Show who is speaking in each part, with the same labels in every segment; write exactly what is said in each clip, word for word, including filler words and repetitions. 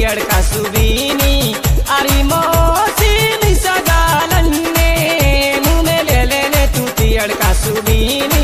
Speaker 1: अड़का सुबीनी अरे मोसी निसगालन्ने मुँह में ले लेने तू अड़का सुबीनी।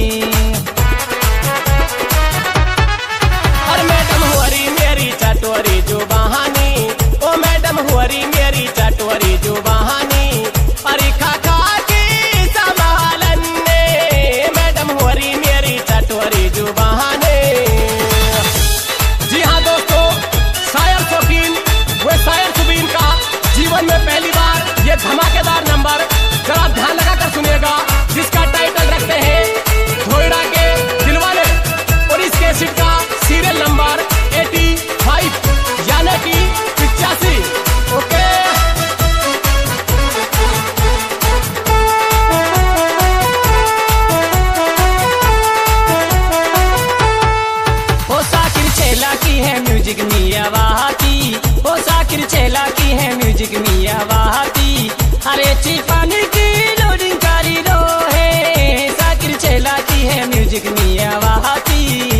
Speaker 1: और मैडम हुआरी मेरी चटोरी जो बहानी, ओ मैडम हुआरी मेरी चटोरी जो बहानी अरे खा खा के संभालन्ने मैडम हुआरी मेरी चटोरी जो बहाने। जी हाँ दोस्तों, शायर शौकीन वे शायर सुबीन का जीवन में पहली बार ये धमाकेदार नंबर जरा ध्यान लगाकर सुनिएगा, जिसका टाइटल रखते हैं धोइड़ा के दिलवाले और इस कैसेट का सीरियल नंबर पचासी यानी कि पिचासी। ओके ओ साकिर चेला की है म्यूजिक मिया वाहती, ओ साकिर चेला की है म्यूजिक मिया वाहती अरे चिपानी की लोडिंग कारी रो है साकिर चेला की है म्यूजिक मिया वाहती।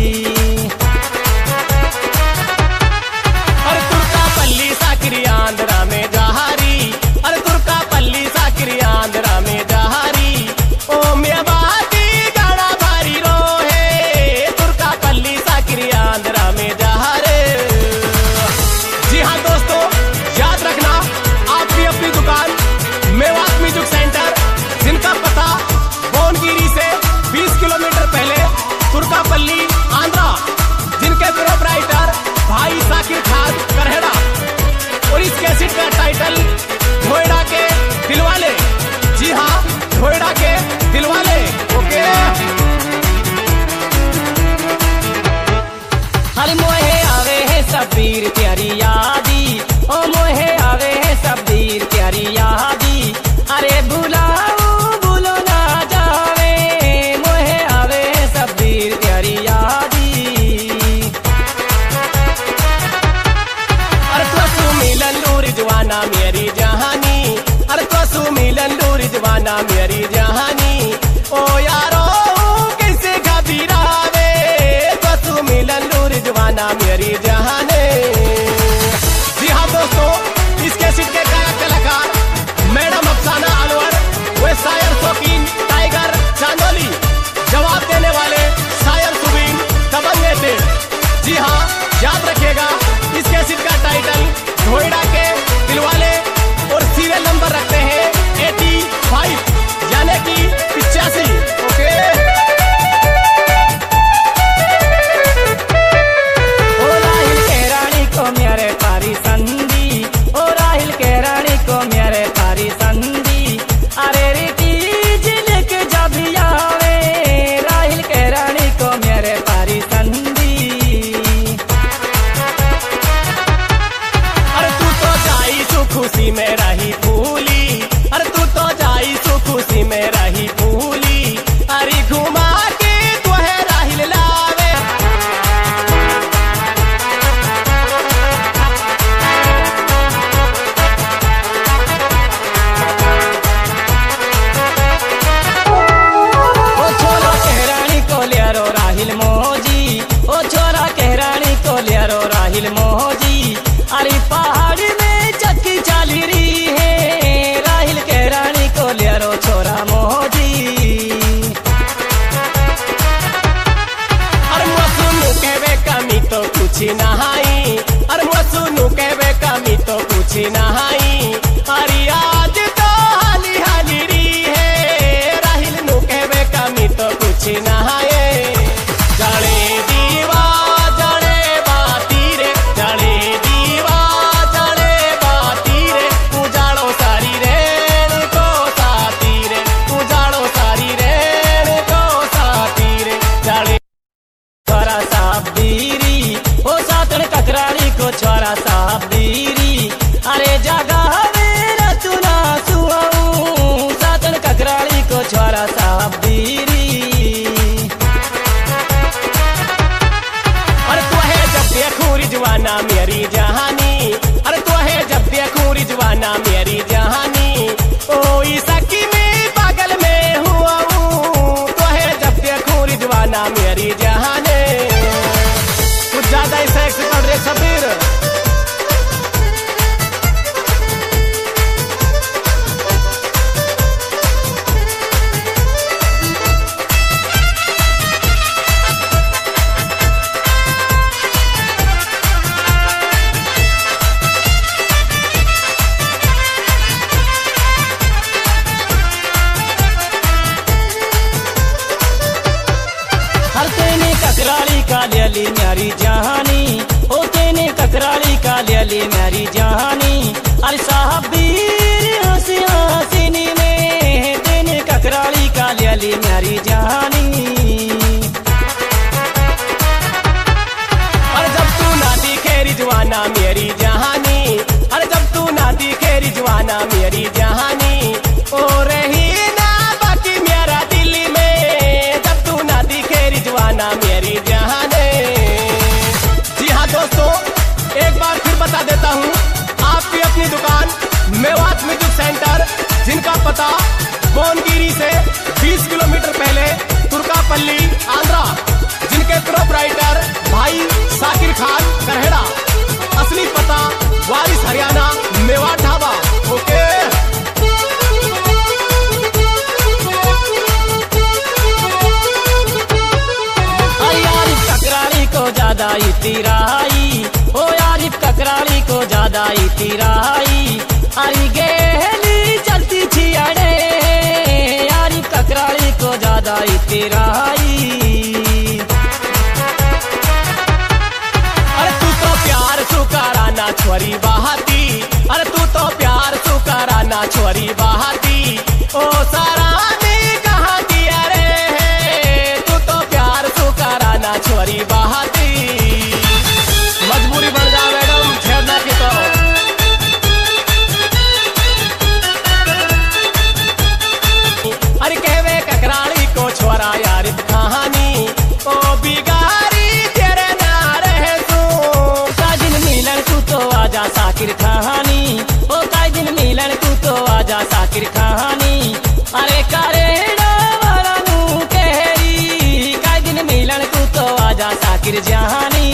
Speaker 1: अरे तुर्का पल्ली साकिर आंध्रा में जहारी, अरे तुर्का पल्ली साकिर आंध्रा में जहारी ओ मिया वाहती गाना भारी रो है तुर्का पल्ली साकिर आंध्रा में जहारे। जी हाँ दोस्तों, याद रखना आपकी अपनी दुकान मेवात म्यूजिक सेंटर, जिनका पता भुवनगिरी से बीस किलोमीटर पहले तुर्कापल्ली आंध्रा, जिनके प्रोपराइटर भाई साकिर खान करहेड़ा और इस कैसेट का टाइटल धोइड़ा के दिलवाले। जी हाँ, धोइड़ा के दिलवाले। ओके हर मोहे आवे है सबीर प्यारी यादी, ओ मोहे आवे है सबीर प्यारी यादी अरे बुलाओ बुलो ना जावे मोहे आवे है सबीर प्यारी यादी। अरे तो सु मिलन लूर जवाना मेरी जहानी, अरे तो सु मिलन लूर जवाना मेरी जहानी ओ यारो कैसे घबरावे तो सु मिलन लूर जवाना मेरी जहाने। जी हाँ दोस्तों, इस कैसेट के गायक कलाकार मैडम अफसाना अनवर वे शायर शौकीन टाइगर चांदोली, जवाब देने वाले शायर सुबीन दबंगे थे। जी हाँ, याद रखिएगा इस कैसेट का टाइटल धोइड़ा के दिलवाले और सीरियल नंबर रखते हैं पचासी यानी कि पिचासी। ओके ओ राहिल के रानी को मेरे पारी संदी, ओ राहिल के रानी को मेरे पारी संदी अरे रीति जिल के जब आवे राहिल के रानी को मेरे पारी संदी। अरे तू तो जाई सु खुशी में रही फूली, अरे तू तो जाई सु खुशी में रही फूली अरे घुमा के तू है राहिल लावे। ओ छोरा के रानी को लियारो राहिल मोजी, ओ छोरा के रानी को लियारो राहिल मोजी अरे पहाड़ में चक्की चाली रही है राहिल के रानी को लियारो छोरा मोजी। अरे मसुनु के वे कमी तो कुछ नहाई, अरे मसुनु के वे कमी तो कुछ नहाई अरे आज तो हाली हाली रही है राहिल नु के वे कमी तो कुछ नहाए। जड़े दीवा जड़े बाती रे, जड़े दीवा जड़े बाती रे उजाड़ो सारी रेण को साथी रे, उजाड़ो सारी रेण को साथी रे जड़े छोरा साहब दीरी ओ सातड़ ककराड़ी को छोरा साहब दीरी अरे जगह मेरा चुना सुहाऊं सातड़ ककराड़ी को छोरा साहब दीरी। अरे तो है जब देखूं रिजवाना मेरी जहानी, अरे तो है जब देखूं रिजवाना मेरी जहानी ओ सकी में पागल में हुआ हूँ तो है जब देखूं रिजवाना मेरी जहाने। कुछ ज्यादा ही सेक्स कर रहे सबीर
Speaker 2: ककराली का लेली मेरी जहानी, ओ तेने ककराली का लेली मेरी जहानी। अरे साहबीर हंसी हसीनी में तेने ककराली का लेली मेरी जहानी।
Speaker 1: अरे जब तू ना दिखे रिजवाना मेरी जहानी, अरे जब तू ना दिखे रिजवाना मेरी जहानी, ओ रही ना बाकी मेरा दिल में, जब तू ना दिखे रिजवाना मेरी जहानी। जी हाँ दोस्तों, एक बार फिर बता देता हूँ, आपकी अपनी दुकान मेवात म्यूजिक सेंटर, जिनका पता बोनगिरी से बीस किलोमीटर पहले तुर्कापल्ली आंध्रा, जिनके प्रोपराइटर भाई साकिर खान करहेड़ा, असली पता वारिस हरियाणा मेवात ढाबा। ओके
Speaker 2: आरिफ ककराली को ज्यादा इतिराई, ओ आरिफ ककराली को ज्यादा इतिराई। अरे गेली चलती थी अड़े, आरिफ ककराली को ज्यादा इतिराई।
Speaker 1: अरे तू तो प्यार सुकाराना छोरी बहाती, अरे तू तो प्यार सुकाराना छोरी बहाती, ओ सारा ने कहा दिया रे, तू तो प्यार सुकाराना छोरी बहाती। मजबूरी बन जा मैडम छेड़ना की तो। अरे कहवे ककराली को छोरा यार कहानी, ओ बिगारी तेरे ना रहे तू।
Speaker 2: का दिन मिलन तू तो आजा साकिर कहानी, ओ का दिन मिलन तू तो आजा साकिर कहानी। अरे करेड़ा वाला नू कहरी, का दिन मिलन तू तो आजा साकिर जहानी।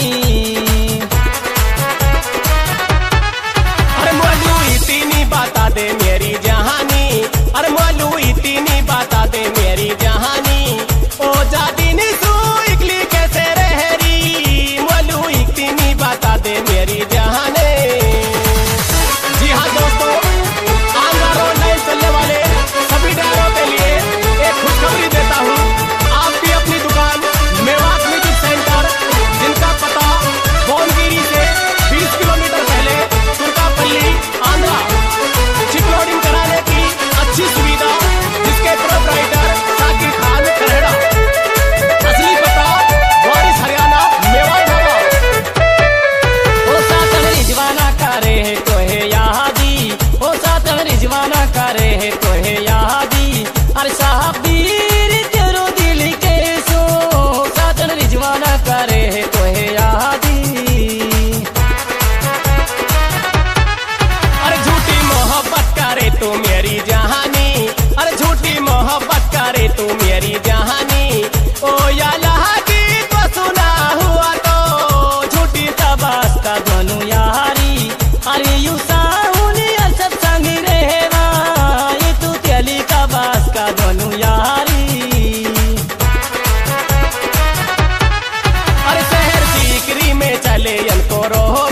Speaker 1: अरे मोलू इतनी बता दे मेरी जहानी, अरे मोलू इतनी बता दे मेरी जहानी, ओ जादी नी तू इकली कैसे रह रही, मोलू इतनी बता दे मेरी जहानी। जी हाँ दोस्तों, आंध्रा रोड लाइन चलने वाले सभी ड्राइवरों के लिए एक खुशखबरी देता हूँ, आपकी अपनी दुकान मेवात म्यूजिक सेंटर, जिनका पता बोनगिरी से बीस किलोमीटर पहले तुर्कापल्ली आंध्रा, चिप लोडिंग कराने की अच्छी सुविधा, जिसके प्रोपराइटर साकिर खान करहेड़ा, असली पता वारिस हरियाणा मेवात ढाबा।
Speaker 2: ओ सातन रिजवाना करे है तो है यादी, ओ सातन रिजवाना करे है तो है यादी। अरे साहबीर तेरो दिल के सो, सातन रिजवाना करे है तो है यादी।
Speaker 1: अरे झूठी मोहब्बत करे तू मेरी जहानी, अरे झूठी मोहब्बत करे तू मेरी जहानी, ओ या लहाकी तो सुना हुआ तो झूठी
Speaker 2: तबास का दोनों यारी। अरे यू साहुनी सब संग रहेवा, ये तू तेली का बास का दोनों यारी।
Speaker 1: अरे शहर सीकरी में चले इनको रोह